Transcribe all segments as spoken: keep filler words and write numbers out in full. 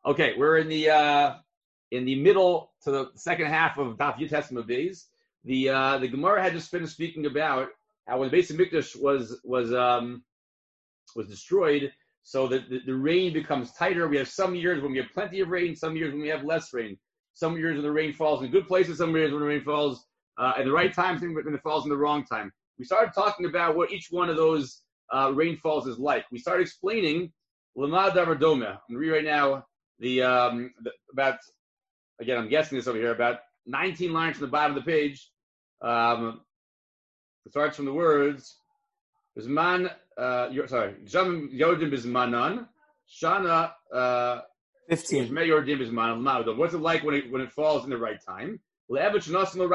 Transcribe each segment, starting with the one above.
Okay, we're in the uh, in the middle to the second half of Daf Yud Tesma Beis. The uh, the Gemara had just finished speaking about how when the Beis Hamikdash was was um, was destroyed, so that the, the rain becomes tighter. We have some years when we have plenty of rain, some years when we have less rain. Some years when the rain falls in good places, some years when the rain falls uh, at the right time, some when it falls in the wrong time. We started talking about what each one of those uh, rainfalls is like. We started explaining Lama Davar Dome. I'm going to read right now the, um, the about again I'm guessing this over here about nineteen lines from the bottom of the page. Um, it starts from the words Bisman. Uh, sorry, Jam Yodim Bismanan Shana. Uh, Fifteen. What's it like when it when it falls in the right time? I read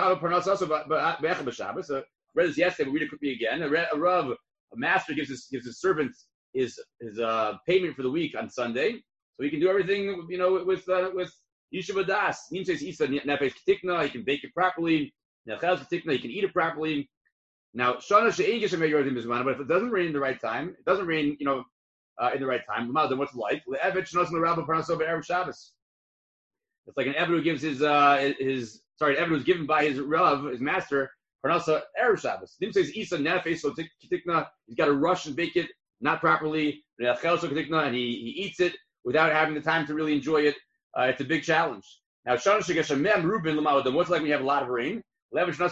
this yesterday, but read it quickly again. A Rav, a master gives his gives his servant his his uh, payment for the week on Sunday, so he can do everything you know with uh, with Yishuv Das. He can bake it properly. He can eat it properly. Now, but if it doesn't rain in the right time, it doesn't rain, you know. Uh, in the right time, then what's it like? It's like an Eved who gives his uh, his sorry, an Eved who's given by his Rav, his master, Parnasa Erev Shabbos. Dim says Isa Nefesh, so Tikna, he's got to rush and bake it not properly, and he, he eats it without having the time to really enjoy it. Uh, it's a big challenge. Now, Shana Shegeshamem Rubin Lamadim, what's it like when you have a lot of rain? Again, so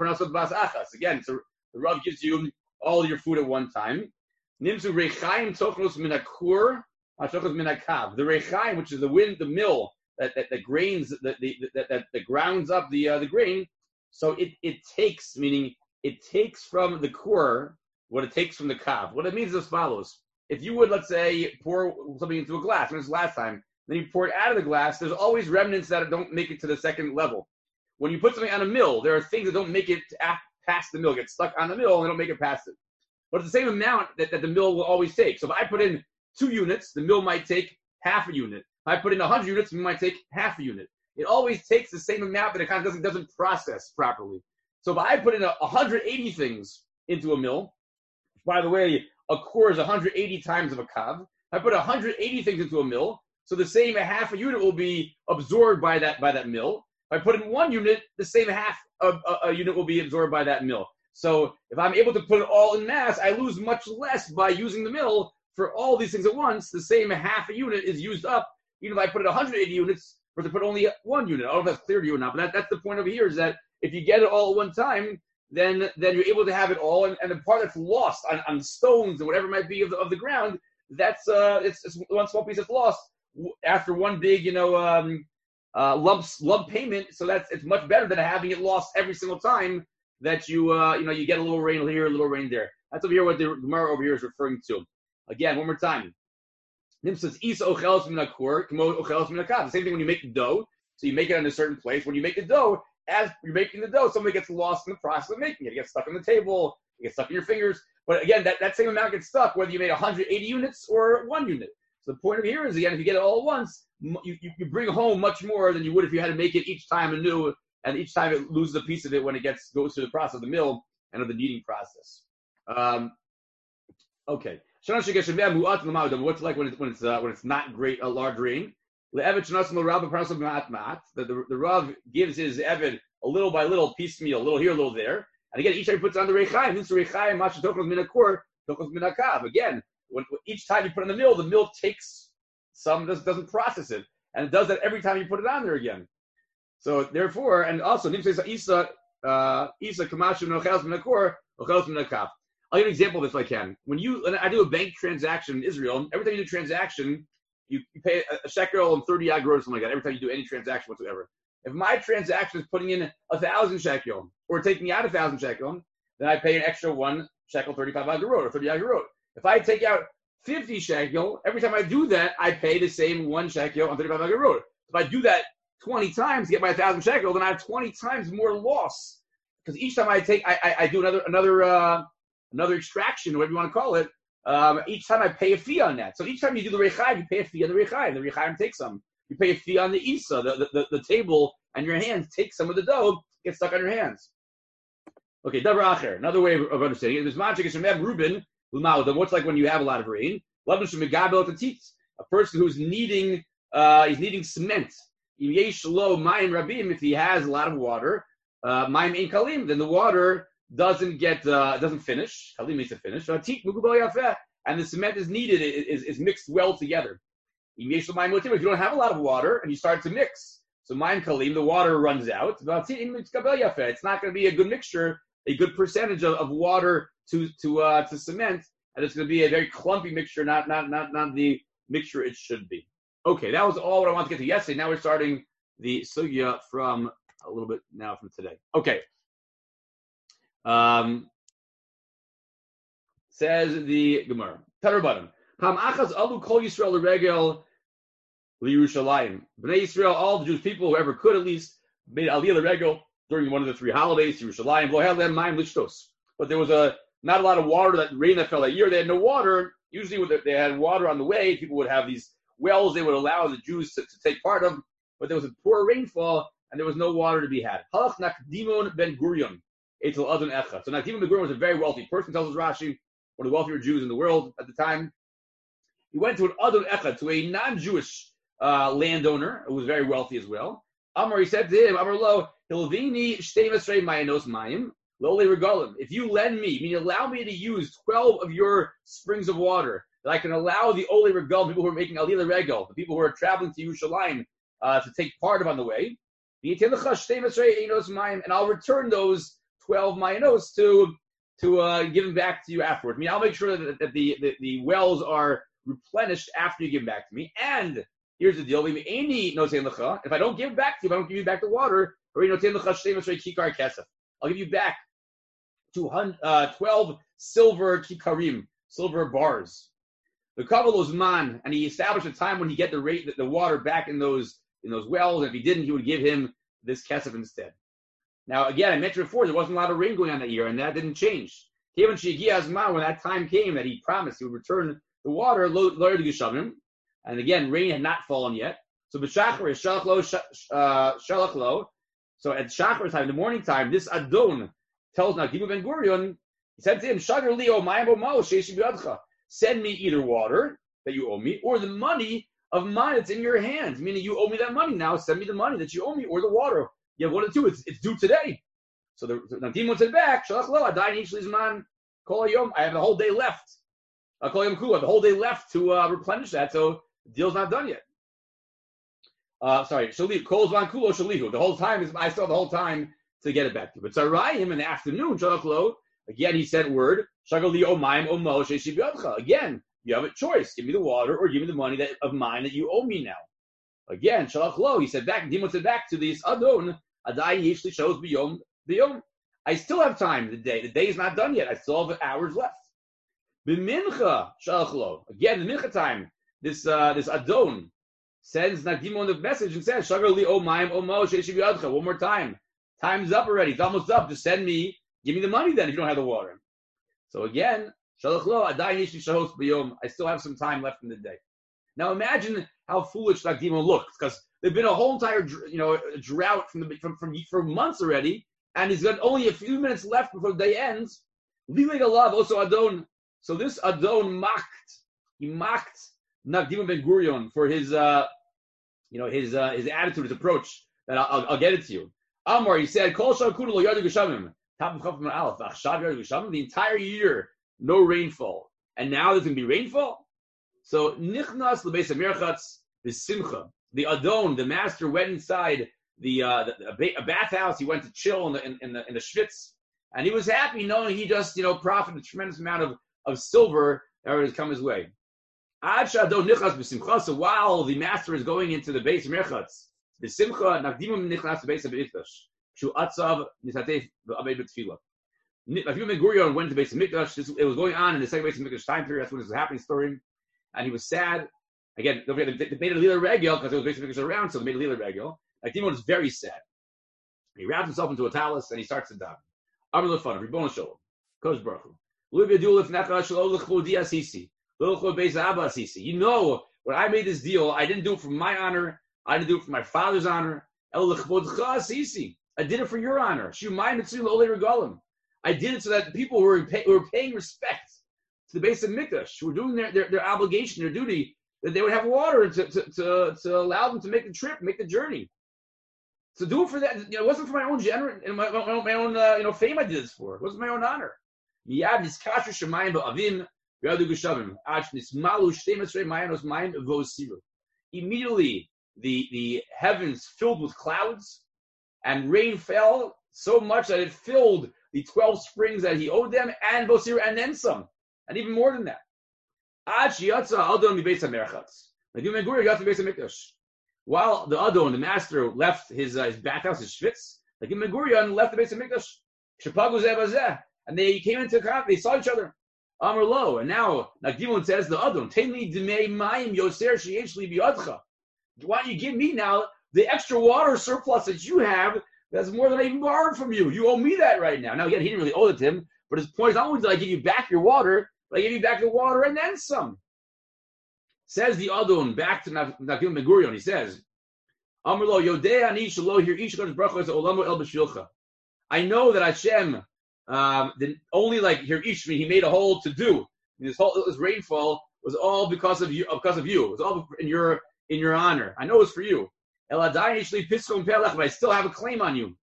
the Rav gives you all your food at one time. Nimzu Rechaim Tochnos Minakur, Tochnos Minakav. The Rechaim, which is the wind, the mill that that, that grains that the that, that that grounds up the uh, the grain. So it it takes, meaning it takes from the core what it takes from the kav. What it means is as follows: if you would, let's say, pour something into a glass, and this last time, then you pour it out of the glass. There's always remnants that don't make it to the second level. When you put something on a mill, there are things that don't make it past the mill, get stuck on the mill, and they don't make it past it. But it's the same amount that, that the mill will always take. So if I put in two units, the mill might take half a unit. If I put in one hundred units, the mill might take half a unit. It always takes the same amount, but it kind of doesn't, doesn't process properly. So if I put in a, one hundred eighty things into a mill, by the way, a core is one hundred eighty times of a kav. I put one hundred eighty things into a mill, so the same half a unit will be absorbed by that by that mill. If I put in one unit, the same half of a, a unit will be absorbed by that mill. So if I'm able to put it all in mass, I lose much less by using the mill for all these things at once. The same half a unit is used up, even if I put in one hundred eighty units, or to put only one unit. I don't know if that's clear to you or not, but that, that's the point over here, is that if you get it all at one time, then then you're able to have it all, and, and the part that's lost on, on stones and whatever it might be of the, of the ground, that's uh, it's, it's one small piece that's lost after one big, you know, um, uh, lump lump payment. So that's it's much better than having it lost every single time that you, uh, you know, you get a little rain here, a little rain there. That's over here what the Gemara over here is referring to. Again, one more time. Nim says, Isa ochelos minakur, kmo ochelos minakav. The same thing when you make the dough. So you make it in a certain place. When you make the dough, as you're making the dough, something gets lost in the process of making it. It gets stuck on the table. It gets stuck in your fingers. But again, that, that same amount gets stuck whether you made one hundred eighty units or one unit. So the point of here is, again, if you get it all at once, you, you, you bring home much more than you would if you had to make it each time anew. And each time it loses a piece of it when it gets goes through the process of the mill and of the kneading process. Um, okay. What's it like when it's when it's uh, when it's not great a large rain? The, the, the Rav gives his Eved a little by little, piecemeal, a little here, a little there. And again, each time he puts on the Rechaim, this Rechaim, again, when, each time you put in the mill, the mill takes some, doesn't, doesn't process it. And it does that every time you put it on there again. So therefore, and also, Nim says Isa uh, Isa Kamashu Nochels Minakor Nochels Minakav. I'll give an example of this if I can. When you, when I do a bank transaction in Israel, every time you do a transaction, you, you pay a, a shekel and thirty agros or something like that. Every time you do any transaction whatsoever. If my transaction is putting in a thousand shekel or taking out a thousand shekel, then I pay an extra one shekel thirty-five agorot or thirty agorot. If I take out fifty shekel, every time I do that, I pay the same one shekel and thirty-five agorot. If I do that twenty times to get my thousand shekel, then I have twenty times more loss. Because each time I take, I, I, I do another another uh, another extraction, whatever you want to call it. Um, each time I pay a fee on that. So each time you do the Rechaim, you pay a fee on the Rechaim. The Rechaim takes some. You pay a fee on the Isa, the, the, the table, and your hands take some of the dough, get stuck on your hands. Okay, Davar Acher, another way of understanding it. There's magic is Reuben, what's like when you have a lot of rain. A person who's kneading uh, he's needing cement. If he has a lot of water, uh, then the water doesn't get uh, doesn't finish. Kalim needs to finish. And the cement is needed, is, is mixed well together. If you don't have a lot of water and you start to mix, so mine kalim, the water runs out. It's not going to be a good mixture, a good percentage of, of water to to uh, to cement, and it's going to be a very clumpy mixture, not not not not the mixture it should be. Okay, that was all what I wanted to get to yesterday. Now we're starting the sugya from a little bit now from today. Okay. Um, says the Gemara. Tarabadim. Pam achas alu kol Yisrael l'regel liYerushalayim. Bnei Yisrael, all the Jewish people, whoever could at least, made aliyah l'regel during one of the three holidays, Yerushalayim. Lo had them mayim lishtos. But there was a not a lot of water, that rain that fell that year. They had no water. Usually, when they had water on the way, people would have these wells they would allow the Jews to, to take part of. But there was a poor rainfall, and there was no water to be had. Halach Nakdimon ben Gurion. So Nakdimon ben Gurion was a very wealthy person, tells us Rashi, one of the wealthier Jews in the world at the time. He went to an Adon Echad, to a non-Jewish uh, landowner who was very wealthy as well. Amar, he said to him, Amar lo, Hilvini shtei masrei mayanos mayim, lole regalim. If you lend me, meaning allow me to use twelve of your springs of water, that I can allow the ole regal, people who are making aliyah regel, the people who are traveling to Yerushalayim uh, to take part of on the way, and I'll return those twelve mayanos to to uh, give them back to you afterward. I mean, I'll make sure that, that the, the the wells are replenished after you give them back to me. And here's the deal: if I don't give it back to you, if I don't give you back the water, I'll give you back two hundred, uh, twelve silver kikarim, silver bars. The Kabbalah man, and he established a time when he get the rate the, the water back in those in those wells. And if he didn't, he would give him this kesef instead. Now, again, I mentioned before there wasn't a lot of rain going on that year, and that didn't change. When that time came that he promised he would return the water, and again, rain had not fallen yet. So b'shachar is shalach lo. So at shachar time, the morning time, this Adon tells Nakdimon ben Gurion, he said to him, Shagar li o mayim o ma'o sheishi b'yadcha. Send me either water that you owe me, or the money of mine that's in your hands. Meaning you owe me that money now. Send me the money that you owe me, or the water. You have one of the two. It's, it's due today. So the Nakdimon said back, Shalach lo adayin ish lizman kol hayom. I have the whole day left. Kol hayom kula, the whole day left to uh, replenish that. So the deal's not done yet. Uh, sorry, shaliv kol zman kulo shalihu. The whole time is I still have the whole time to get it back to you. But Tzarayim in the afternoon, Shalach lo. Again, he said word, Shagali o mayim o mo sheishi b'yadcha. Again, you have a choice. Give me the water or give me the money that, of mine that you owe me now. Again, Shalach lo, he said back, Dimon said back to this Adon, Adai yishli shows b'yom, b'yom. I still have time the day. The day is not done yet. I still have hours left. B'mincha, Shalach lo. Again, the mincha time, this uh, this Adon sends Nakdimon the message and says, Shagali o mayim o mo sheishi b'yadcha. One more time. Time's up already. It's almost up. Just send me Give me the money then if you don't have the water. So again, Shalach lo, adayin ish li shahos b'yom. I still have some time left in the day. Now imagine how foolish Nakdimon looks, because there's been a whole entire, you know, drought from the from from for months already, and he's got only a few minutes left before the day ends. Lileg alav also Adon. So this Adon mocked, he mocked Nakdimon ben Gurion for his, uh, you know, his uh, his attitude, his approach. That I'll, I'll, I'll get it to you. Amar, he said, Kol shal kudu lo yadu geshamim. The entire year, no rainfall. And now there's going to be rainfall? So, Nichnas lebeis hamirchatz, the simcha. The Adon, the master, went inside the, uh, the a bathhouse. He went to chill in the, in, in the in the schwitz. And he was happy knowing he just, you know, profited a tremendous amount of, of silver that was come his way. Ad sha'adon nichnas b'simcha. So while the master is going into the beis hamirchatz, the simcha, Nakdimon nichnas beis hamirchatz. Atzav Nisatef Abed B'Tfilah. Nakdimon ben Gurion went to Beis Hamikdash. It was going on in the second Beis Hamikdash time period. That's when this was happening story. And he was sad. Again, they made a Lila Regel because it was Beis Hamikdash around, so they made a Lila Regel. Nakdimon was very sad. He wrapped himself into a talus and he starts to daven. Amar Lefanav, Ribono Shalom, Kodesh Baruch Hu. Lu b'yadu lefnecha shelo l'chvodi asisi, lo l'chvod beis haba asisi. You know, when I made this deal, I didn't do it for my honor. I didn't do it for my father's honor. El l'chvodcha asisi. I did it for your honor. I did it so that the people who were, pay, who were paying respect to the Beis Hamikdash, who were doing their, their, their obligation, their duty, that they would have water to, to, to, to allow them to make the trip, make the journey. So do it for that. You know, it wasn't for my own gener- my, my, my own uh, you know fame. I did this for. It wasn't my own honor. Immediately, the the heavens filled with clouds, and rain fell so much that it filled the twelve springs that he owed them, and Bosir, and then some, and even more than that. While the Adon, the master, left his uh, his bathhouse, his shvitz, like in Megurion left the base of Mikdash, and they came into contact, they saw each other. Amar lo, and now Nagdimon says the Adon, Tainli Dmei Mayim Yoser Sheyeshli Biyadcha. Why don't you give me now the extra water surplus that you have? That's more than I even borrowed from you. You owe me that right now. Now again, he didn't really owe it to him, but his point is not only did I give you back your water, but I give you back the water and then some. Says the Adon back to Nagdimon Megurion. He says, Amar lo Yodei Ani Shelo Hir Ish Kodesh Baruch Hu Olamo El B'Shvilcha. I know that Hashem um, didn't only like here Ishmi, he made a whole to do. This whole this rainfall was all because of you. Because of you, it was all in your in your honor. I know it's for you. El Adai Ishli Piskom Pelech, but I still have a claim on you.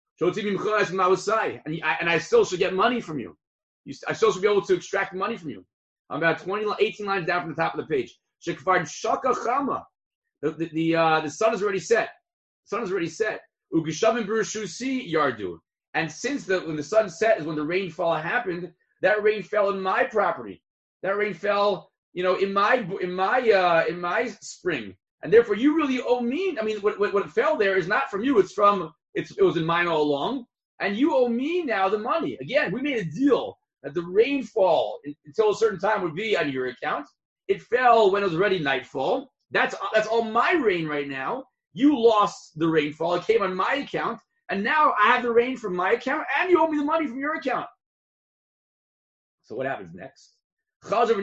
And I, and I still should get money from you. you. I still should be able to extract money from you. I'm about twenty, eighteen lines down from the top of the page. Shekfar Shaka Chama. The the the, uh, the sun is already set. The sun is already set. Ugishavim Berushusi Yardu. And since the when the sun set is when the rainfall happened, that rain fell in my property. That rain fell, you know, in my in my uh, in my spring, and therefore you really owe me. I mean, what what, what fell there is not from you; it's from it's it was in mine all along, and you owe me now the money. Again, we made a deal that the rainfall until a certain time would be on your account. It fell when it was already nightfall. That's that's all my rain right now. You lost the rainfall; it came on my account. And now I have the rain from my account, and you owe me the money from your account. So what happens next? Again,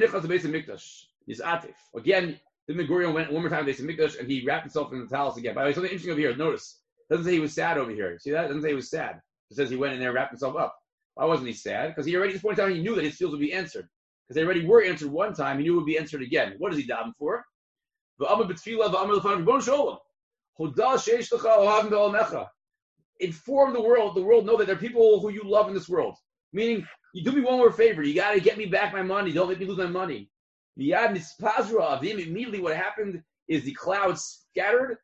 the Megurion went one more time to the base of Mikdash, and he wrapped himself in the towels again. By the way, something interesting over here. Notice, it doesn't say he was sad over here. See that? It doesn't say he was sad. It says he went in there and wrapped himself up. Why wasn't he sad? Because he already, just pointed out, he knew that his fields would be answered. Because they already were answered one time, he knew it would be answered again. What is he davening for? Inform the world, the world know that there are people who you love in this world. Meaning, you do me one more favor. You got to get me back my money. Don't let me lose my money. Immediately what happened is the clouds scattered,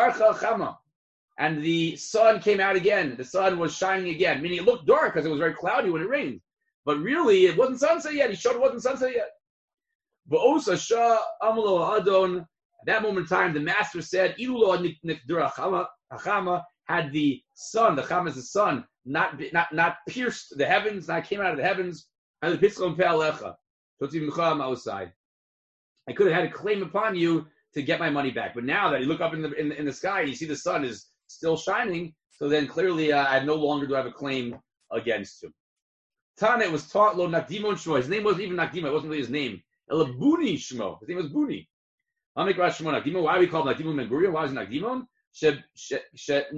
and the sun came out again. The sun was shining again, meaning it looked dark because it was very cloudy when it rained. But really, it wasn't sunset yet. He showed it wasn't sunset yet. At that moment in time, the master said, had the sun, the Chama is the sun, not not not pierced the heavens, not came out of the heavens, and the Pitzchon Pe'alecha. I could have had a claim upon you to get my money back, but now that you look up in the in, in the sky and you see the sun is still shining, so then clearly uh, I no longer do have a claim against you. Tana was taught lo Nakdimon Shmo. His name wasn't even Nakdimon; it wasn't really his name. Elabuni Shmo. His name was Buni. Why are we called Nakdimon Ben-Gurion? Why is it Nakdimon? Because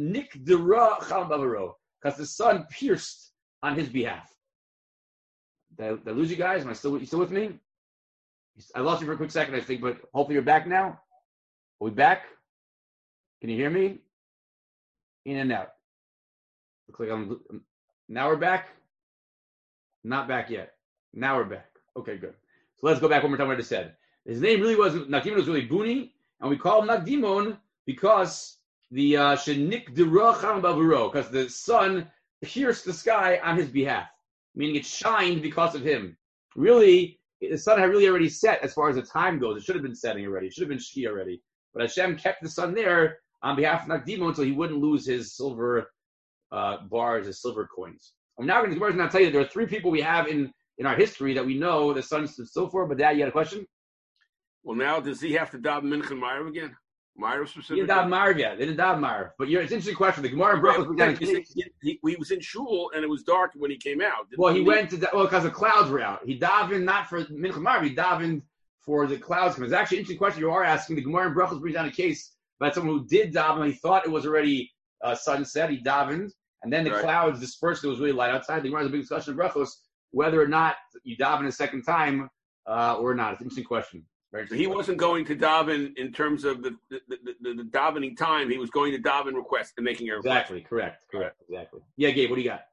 the sun pierced on his behalf. Did I, did I lose you guys? Am I still, you still with me? I lost you for a quick second, I think, but hopefully you're back now. Are we back? Can you hear me? In and out. Looks like I'm. Now we're back. Not back yet. Now we're back. Okay, good. So let's go back one more time. What I just said. His name really was Nakdimon. Was really Buni, and we call him Nakdimon because the shenik diracham bavuro, because the sun pierced the sky on his behalf, meaning it shined because of him. Really, the sun had really already set as far as the time goes. It should have been setting already. It should have been Shki already. But Hashem kept the sun there on behalf of Nakdimon so he wouldn't lose his silver uh, bars, his silver coins. I'm now going to tell you that there are three people we have in, in our history that we know the sun stood still for. But Dad, you had a question? Well, now does he have to daven Mincha and Ma'ariv again? Ma'ariv specifically? He didn't daven Ma'ariv yet. They didn't daven Ma'ariv. But you're, it's an interesting question. The Gemara and Brachos right, he, he, he was in shul and it was dark when he came out. Well, he, he went to well because the clouds were out. He davened not for Mincha and Ma'ariv. He davened for the clouds. It's actually an interesting question you are asking. The Gemara and Brachos brings down a case about someone who did daven. He thought it was already uh, sunset. He davened, and then the right. clouds dispersed. It was really light outside. The Gemara has a big discussion of Brachos whether or not you daven a second time uh, or not. It's an interesting question. Very So he wasn't going to daven in terms of the the, the, the, the davening time. He was going to daven request and making a request. Exactly. Correct. Correct. Exactly. Yeah, Gabe. What do you got?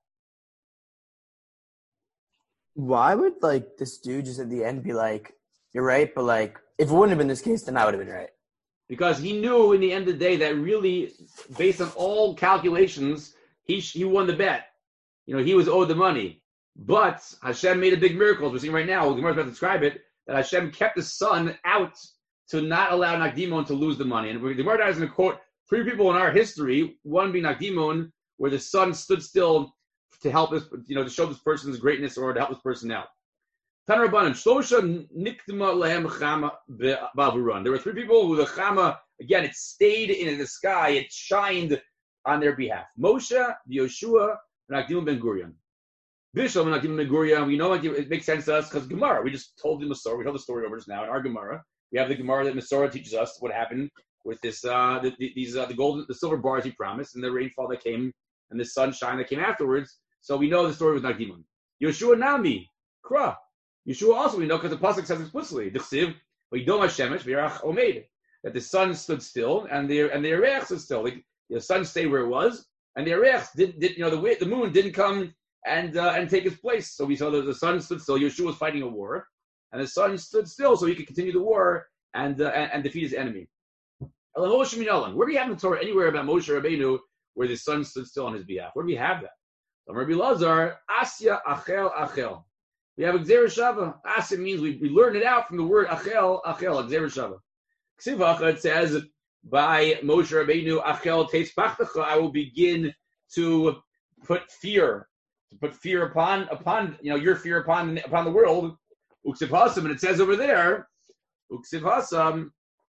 Why would like this dude just at the end be like, "You're right," but like if it wouldn't have been this case, then I would have been right. Because he knew in the end of the day that really, based on all calculations, he he won the bet. You know, he was owed the money. But Hashem made a big miracle. As we're seeing right now, the Gemara is about to describe it, that Hashem kept the son out to not allow Nakdimon to lose the money. And the Gemara is going to quote three people in our history, one being Nakdimon, where the son stood still to help us, you know, to show this person's greatness or to help this person out. Tan Rabbanan, Shlosha Nikdima Lehem Chama Ba'avuran. There were three people who the Chama, again, it stayed in the sky, it shined on their behalf. Moshe, Yoshua, and Nakdimon Ben Gurion. Bishlam and Nakdimon Ben Gurion, we know it makes sense to us because Gemara, we just told the Masorah, we told the story over just now in our Gemara. We have the Gemara that Masorah teaches us what happened with this, uh, the, the, these, uh, the golden, the silver bars he promised, and the rainfall that came, and the sunshine that came afterwards. So we know the story with Nakdimon. Yoshua Nami, Kra. Yeshua also, we know because the pasuk says explicitly, "D'chsiv v'yidom hashemesh v'yarach omeid," that the sun stood still and the and the erech stood still. The, the sun stayed where it was, and the erech did, did you know the the moon didn't come and uh, and take its place. So we saw that the sun stood still. Yeshua was fighting a war, and the sun stood still so he could continue the war and uh, and, and defeat his enemy. Where do we have in the Torah anywhere about Moshe Rabbeinu where the sun stood still on his behalf? Where do we have that? Rabbi Lazar, Asya Achel Achel. We have Gzeir Shava. Asya means we, we learned it out from the word Achel, Achel, Gzeir Shava. Ksivacha, it says, by Moshe Rabbeinu, Achel Teitz Pachtacha, I will begin to put fear, to put fear upon, upon you know, your fear upon, upon the world. Uksiv Hasam, and it says over there, Uksiv Hasam,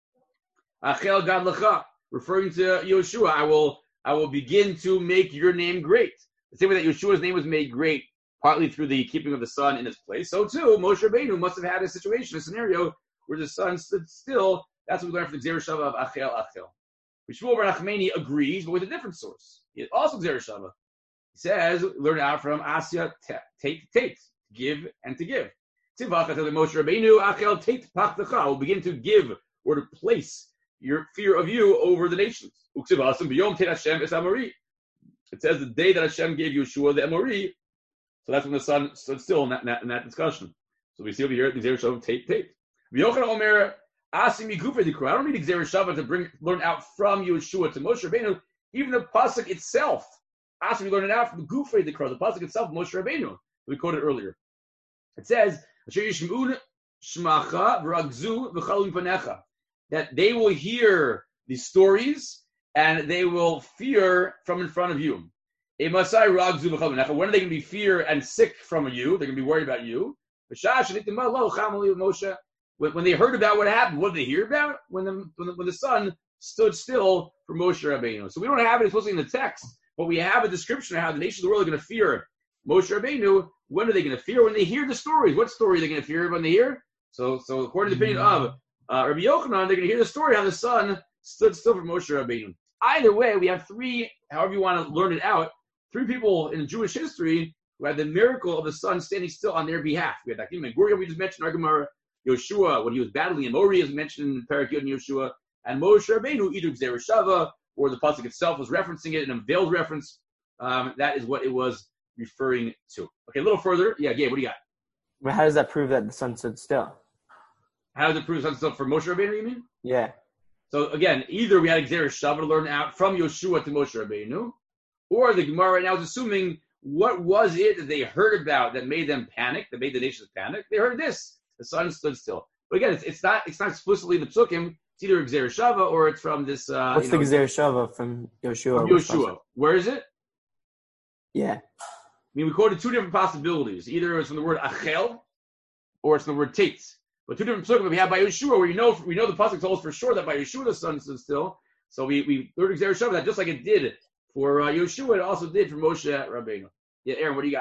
Achel Gad Lecha, referring to Yoshua, I will, I will begin to make your name great. The same way that Yeshua's name was made great partly through the keeping of the sun in its place, so too, Moshe Rabbeinu must have had a situation, a scenario where the sun stood still. That's what we learned from the Gzeir Shava of Achel Achel. Shmuel Bar Nachmani agrees, but with a different source. He also Gzeir Shava. He says, learn out from Asya, take, take, give, and to give. Tivach, I tell the Moshe Rabbeinu, Achel, take, pachtacha, will begin to give or to place your fear of you over the nations. Uksivasam, b'yom tet Hashem es Amori. It says the day that Hashem gave Yeshua the Amori, so that's when the sun stood still in that, in that, in that discussion. So we see over here, the Gzeir Shava, take, take. V'yochanan Omer, Asim Yigufei Dikra. I don't need Gzeir Shava to bring, learn out from Yeshua to Moshe Rabbeinu. Even the pasuk itself, Asim, you learn it out from the Gufei Dikra, the pasuk itself, Moshe Rabbeinu. We quoted earlier. It says, Asher Yishma'un Shmacha V'ragzu V'chalum Panecha, that they will hear the stories and they will fear from in front of you. When are they going to be fear and sick from you? They're going to be worried about you. When they heard about what happened, what did they hear about? When the, when the, when the sun stood still for Moshe Rabbeinu. So we don't have it explicitly in the text, but we have a description of how the nations of the world are going to fear Moshe Rabbeinu. When are they going to fear? When they hear the stories. What story are they going to fear when they hear? So, so according to the opinion of uh, Rabbi Yochanan, they're going to hear the story how the sun stood still for Moshe Rabbeinu. Either way, we have three, however you want to learn it out, three people in Jewish history who had the miracle of the sun standing still on their behalf. We had Nakdimon Ben Gurion, we just mentioned, our Gemara, Yoshua, when he was battling in Mori, as mentioned in Perek Yud and Yoshua, and Moshe Rabbeinu, either Gzeir Shava, or the pasuk itself was referencing it in a veiled reference. Um, that is what it was referring to. Okay, a little further. Yeah, Gabe, what do you got? But how does that prove that the sun stood still? How does it prove the sun stood still for Moshe Rabbeinu, you mean? Yeah. So again, either we had Gzeir Shava to learn out from Yoshua to Moshe Rabbeinu, or the Gemara right now is assuming what was it that they heard about that made them panic, that made the nations panic. They heard this: the sun stood still. But again, it's, it's not it's not explicitly in the Psukim. It's either Gzeir Shava or it's from this. Uh, What's you the know, Gzeir Shava from Yoshua? From Yoshua. Where is it? Yeah. I mean, we quoted two different possibilities. Either it's from the word Achel, or it's from the word Tate. But two different Psukim that we have by Yoshua, where you know we know the pasuk told us for sure that by Yoshua the sun stood still. So we we learned Gzeir Shava that just like it did for uh, Yoshua, it also did for Moshe Rabbeinu. Yeah, Aaron, what do you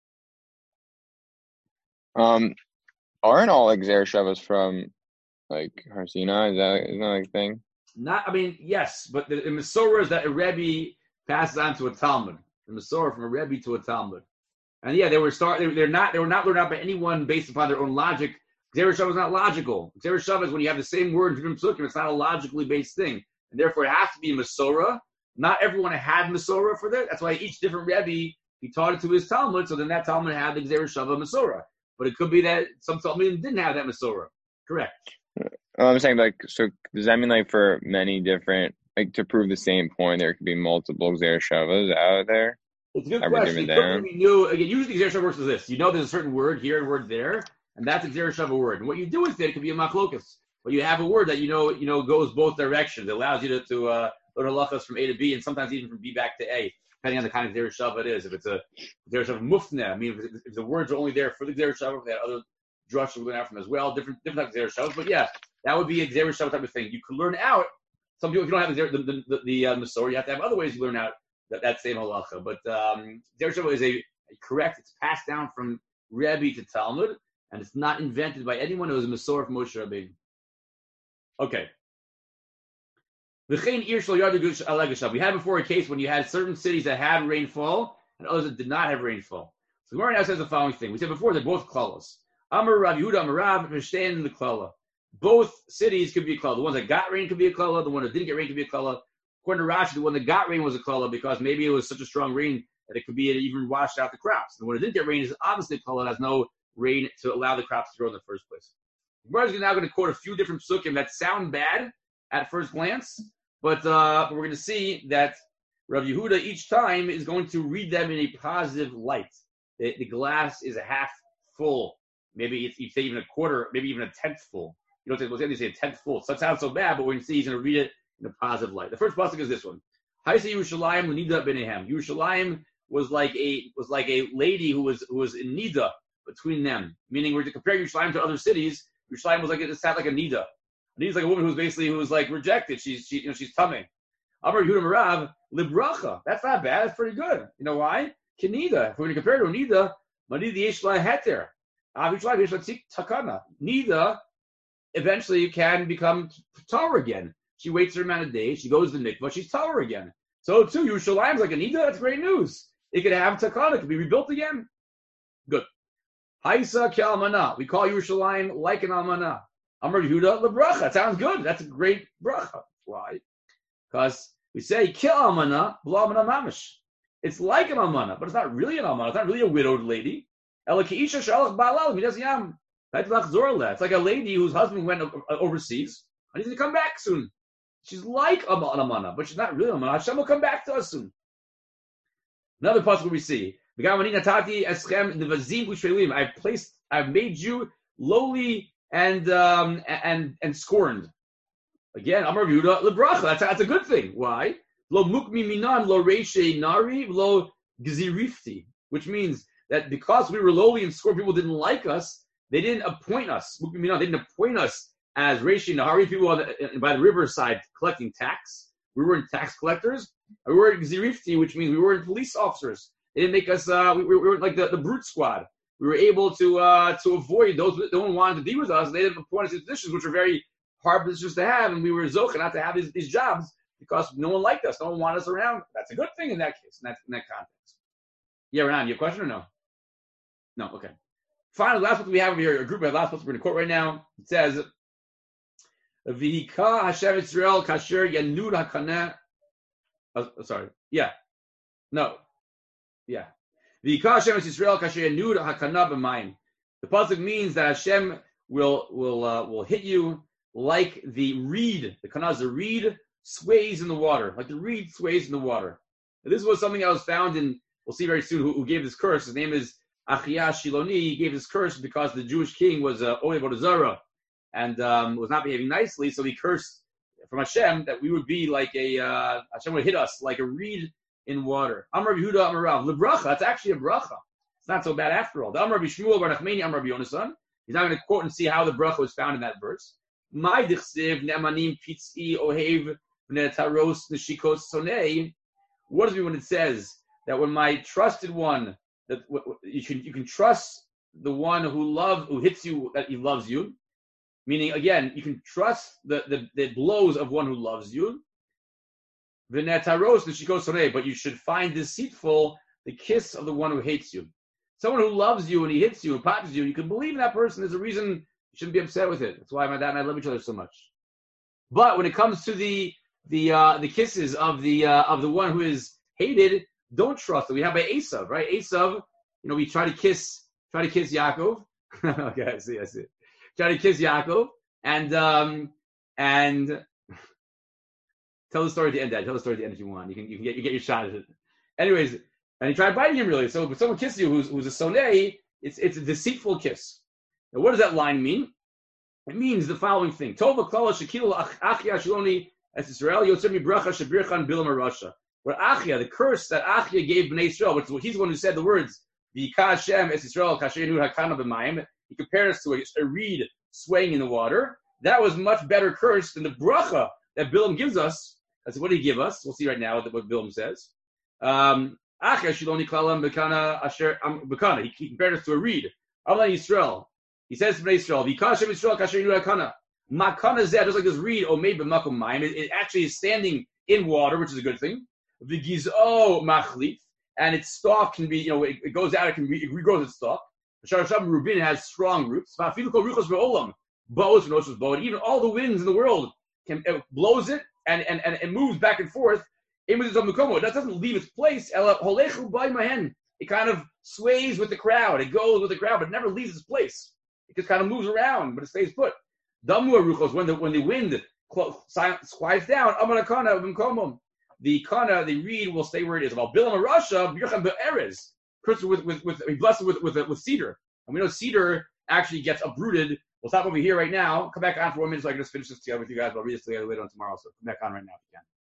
got? Um, aren't all like Gzeir Shavas from like Har Sinai? Is that is that like a thing? Not, I mean, yes, but the, the Masorah is that a Rebbe passes on to a Talmud. The Masorah from a Rebbe to a Talmud, and yeah, they were start. They, they're not. They were not learned out by anyone based upon their own logic. Gzeir Shava is not logical. Gzeir Shava is when you have the same word in different psukim. It's not a logically based thing, and therefore it has to be Masorah. Not everyone had Masorah for that. That's why each different Rebbe, he taught it to his Talmud, so then that Talmud had the Gzeir Shava Masorah. But it could be that some Talmudim didn't have that Masorah. Correct. Well, I'm saying, like, so does that mean, like, for many different, like, to prove the same point, there could be multiple Gzeir Shavas out there? It's a good Ever question. given It could down? be new. Again, usually Gzeir Shava works as this. You know there's a certain word here and word there, and that's a Gzeir Shava word. And what you do with it could be a machlokas. But you have a word that you know you know goes both directions. It allows you to, to uh, learn halachas from A to B, and sometimes even from B back to A, depending on the kind of Gzeir Shava it is. If it's a Gzeir Shava mufneh, I mean, if, if the words are only there for the Gzeir Shava, if they had other drush we learn out from as well, different different types of Gzeir Shavas. But yeah, that would be a Gzeir Shava type of thing. You could learn out. Some people, if you don't have the the the, the uh, Masorah, you have to have other ways to learn out that, that same halacha. But um, Gzeir Shava is a, a correct. It's passed down from Rebbe to Talmud, and it's not invented by anyone who was a Masorah from Moshe Rabbeinu. Okay. We had before a case when you had certain cities that had rainfall and others that did not have rainfall. So the Gemara now says the following thing. We said before they're both klalos. Amar Rav Yehuda Amar Rav Mishtain in the klala. Both cities could be a klala. The ones that got rain could be a klala. The one that didn't get rain could be a klala. According to Rashi, the one that got rain was a klala because maybe it was such a strong rain that it could be it even washed out the crops. The one that didn't get rain is obviously a klala. It has no rain to allow the crops to grow in the first place. We're now going to quote a few different psukim that sound bad at first glance, but uh, we're going to see that Rav Yehuda each time is going to read them in a positive light. The, the glass is a half full. Maybe it's, you say even a quarter, maybe even a tenth full. You don't say, well, you say a tenth full. So that sounds so bad, but we're going to see he's going to read it in a positive light. The first pasuk is this one. Haisa Yerushalayim l'nida b'nehem. Yerushalayim was like a was like a lady who was who was in nida between them. Meaning, we're to compare Yerushalayim to other cities. Yerushalayim was like it sounded like a nida. A nida is like a woman who's basically who was like rejected. She's she you know she's tummy. Amar Yehuda Marav libracha. That's not bad. That's pretty good. You know why? Kenida. If we're going to compare it to a nida, manida yeshla heter. Avishla yeshla takana. Nida eventually can become Torah again. She waits her amount of days. She goes to the mikvah. She's Torah again. So too, Yerushalayim's like a nida. That's great news. It could have takana. It could be rebuilt again. Good. Haisa ke almana. We call Yerushalayim like an almana. Amar Yehuda lebracha. That sounds good. That's a great bracha. Why? Because we say kill almana, b'lo almana mamish. It's like an almana, but it's not really an almana. It's not really a widowed lady. Ela keisha shalach ba'alal midas yam. It's like a lady whose husband went overseas and he's going to come back soon. She's like an almana, but she's not really an almana. Hashem will come back to us soon. Another passage we see. I've placed, I've made you lowly and um, and and scorned. Again, Amar Yehuda lebracha. That's that's a good thing. Why? Lo mukmi minan lo reishe nari lo gzirifti, which means that because we were lowly and scorned, people didn't like us. They didn't appoint us. Mukmi minan. They didn't appoint us as reishe nari, people on the, by the riverside collecting tax. We weren't tax collectors. We weren't gzirifti, which means we weren't police officers. They didn't make us. Uh, we, we were like the, the brute squad. We were able to uh, to avoid those that no one wanted to be with us. They didn't appoint us in positions which were very hard positions to have, and we were zocha not to have these, these jobs because no one liked us. No one wanted us around. That's a good thing in that case, in that in that context. Yeah, Renan, you have a question or no? No. Okay. Finally, last one we have over here, a group of last ones we're going to quote right now. It says, "V'hika Hashem Yisrael kasher yanud hakaneh." Oh, sorry. Yeah. No. Yeah. The pasuk means that Hashem will will uh, will hit you like the reed. The kana is the reed sways in the water, like the reed sways in the water. And this was something that was found in. We'll see very soon who, who gave this curse. His name is Achia Shiloni. He gave this curse because the Jewish king was uh, Ohev Avodah Zarah and um, was not behaving nicely. So he cursed from Hashem that we would be like a uh, Hashem would hit us like a reed in water. Amar Yehuda Amar Rav lebracha. That's actually a bracha. It's not so bad after all. The Amar Bishmuel Bar Nachmani Amar Yonasan. He's not going to quote and see how the bracha was found in that verse. My dichsiv ne'amanim pitzi ohev v'netaros neshikos sonei. What does it mean when it says that when my trusted one, that you can you can trust the one who love who hits you that he loves you, meaning again you can trust the the, the blows of one who loves you. V'netaros neshikos sonei, but you should find deceitful the kiss of the one who hates you. Someone who loves you and he hits you and pops you, you can believe in that person. There's a reason you You shouldn't be upset with it. That's why my dad and I love each other so much. But when it comes to the the uh, the kisses of the uh, of the one who is hated, don't trust it. We have by Esav, right? Esav, you know, we try to kiss, try to kiss Yaakov. Okay, I see, I see. Try to kiss Yaakov, and um, and tell the story at the end, Dad. Tell the story at the end if you want. You can you can get you get your shot at it. Anyways, and he tried biting him really. So if someone kisses you who's who's a sonei, it's it's a deceitful kiss. Now, what does that line mean? It means the following thing: Tova klala shekil achia shloni es Israel yotzei mibracha shebirchan bilam arasha. Where Achia, the curse that Achia gave Bnei Israel, which he's the one who said the words V'yika Hashem es Israel kasher yenu hakana b'mayim. He compared us to a, a reed swaying in the water. That was much better curse than the bracha that Bilam gives us. That's what did he give us? We'll see right now what Bilam says. Um, Achia shiloni klalam b'kana asher b'kana. He compared us to a reed. Amlan Yisrael. He says to Bnei Israel, V'yika Hashem Israel kasher yenu hakana. Makana zeh, just like this reed, omei b'makom mayim. It actually is standing in water, which is a good thing. The gizo machlif, and its stalk can be, you know, it, it goes out, it can re, it regrows its stalk. Sharasham Rubin has strong roots. Even all the winds in the world can it blows it and, and, and it moves back and forth. That doesn't leave its place. It kind of sways with the crowd. It goes with the crowd, but it never leaves its place. It just kind of moves around, but it stays put. When the when the wind quiets down, the kana, the reed will stay where it is. About Bilam Arasha, Bircham Be'erez, cursed with with with blessed with with with cedar. And we know cedar actually gets uprooted. We'll stop over here right now. Come back on for one minute so I can just finish this together with you guys. I'll read this together later on tomorrow. So come back on right now if you can.